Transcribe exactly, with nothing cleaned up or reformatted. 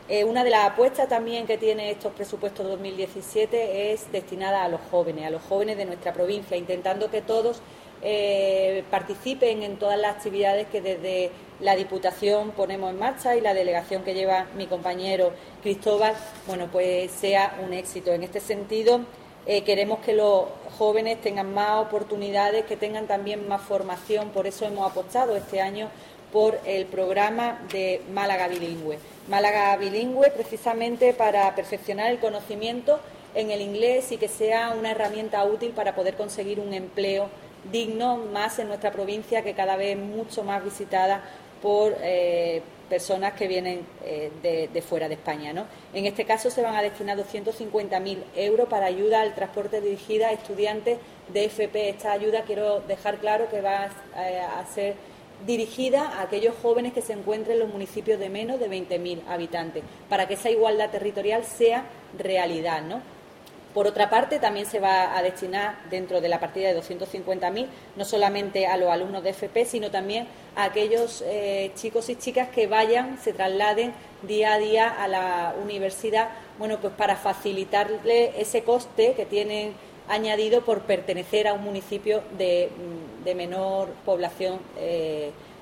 Eh, una de las apuestas también que tiene estos presupuestos dos mil diecisiete es destinada a los jóvenes, a los jóvenes de nuestra provincia, intentando que todos eh, participen en todas las actividades que desde la Diputación ponemos en marcha y la delegación que lleva mi compañero Cristóbal, bueno, pues sea un éxito. En este sentido, eh, queremos que los jóvenes tengan más oportunidades, que tengan también más formación, por eso hemos apostado este año por el programa de Málaga Bilingüe. Málaga Bilingüe precisamente para perfeccionar el conocimiento en el inglés y que sea una herramienta útil para poder conseguir un empleo digno más en nuestra provincia, que cada vez es mucho más visitada por eh, personas que vienen eh, de, de fuera de España, ¿no? En este caso se van a destinar doscientos cincuenta mil euros para ayuda al transporte dirigida a estudiantes de F P. Esta ayuda quiero dejar claro que va a, eh, a ser dirigida a aquellos jóvenes que se encuentren en los municipios de menos de veinte mil habitantes, para que esa igualdad territorial sea realidad, ¿no? Por otra parte, también se va a destinar dentro de la partida de doscientos cincuenta mil no solamente a los alumnos de F P, sino también a aquellos eh, chicos y chicas que vayan, se trasladen día a día a la universidad, bueno, pues para facilitarle ese coste que tienen añadido por pertenecer a un municipio de, de menor población eh,